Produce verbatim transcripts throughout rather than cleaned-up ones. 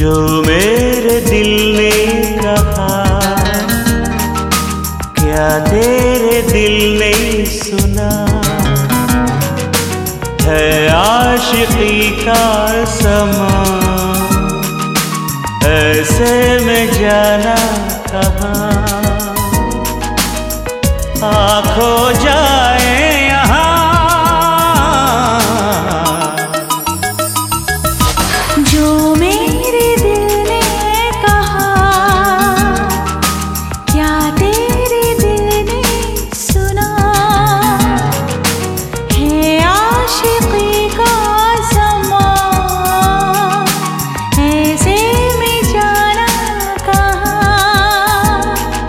जो मेरे दिल ने कहा, क्या तेरे दिल ने सुना? है आशिकी का समा, ऐसे में जाना कहाँ? आँखों जाए यहाँ। जो मेरे दिल ने कहा, क्या तेरे दिल ने सुना? है आशिकी का समा, ऐसे में जाना कहाँ?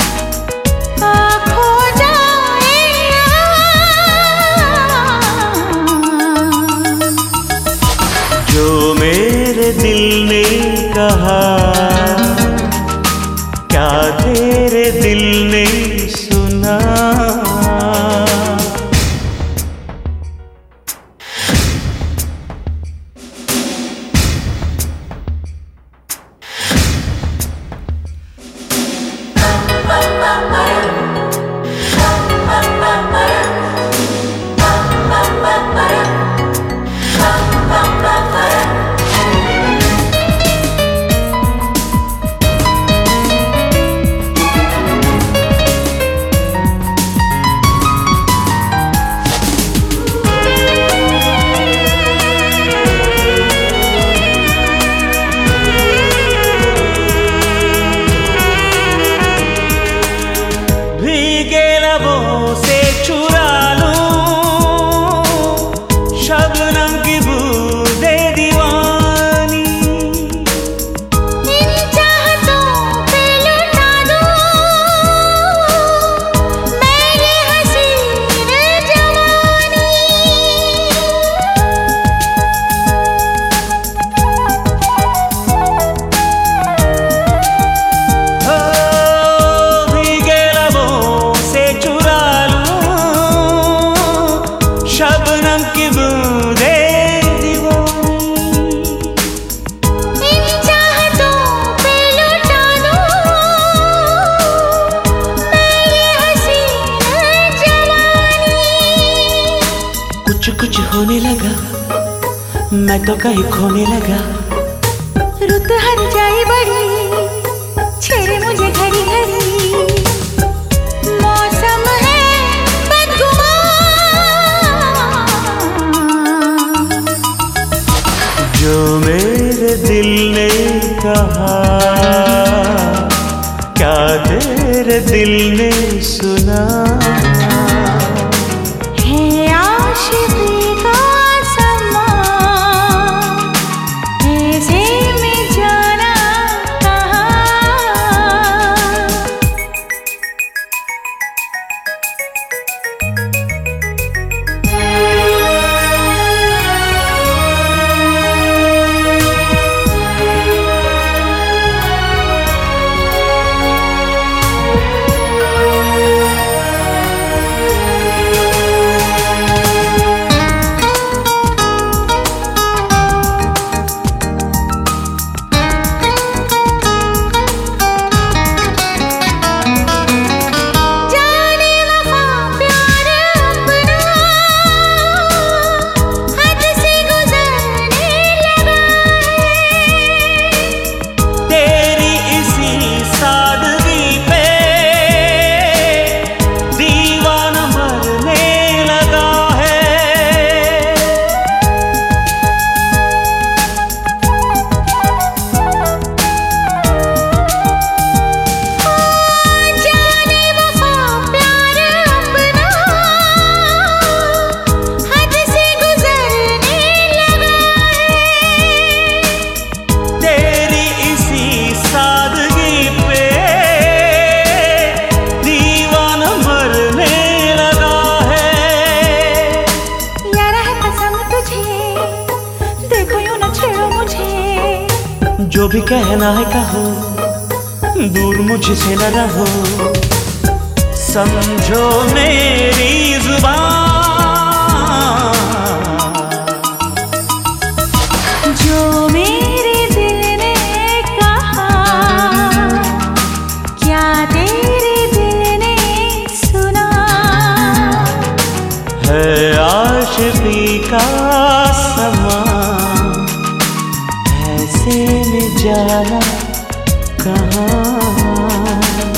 आँखों जाए यहाँ। जो मेरे दिल ने कहा, क्या तेरे दिल ने सुना? कुछ कुछ होने लगा, मैं तो कहीं खोने लगा। रुत हर जाए बड़ी, छेड़े मुझे घड़ी घड़ी। मौसम है बदगुमान। जो मेरे दिल ने कहा, क्या तेरे दिल ने सुना? आशिकी का समा, ऐसे में जाना कहाँ? जो भी कहना है कहो, दूर मुझसे न रहो। समझो मेरी जुबान, जो मेरे दिल ने का समा ऐसे में जाना कहाँ।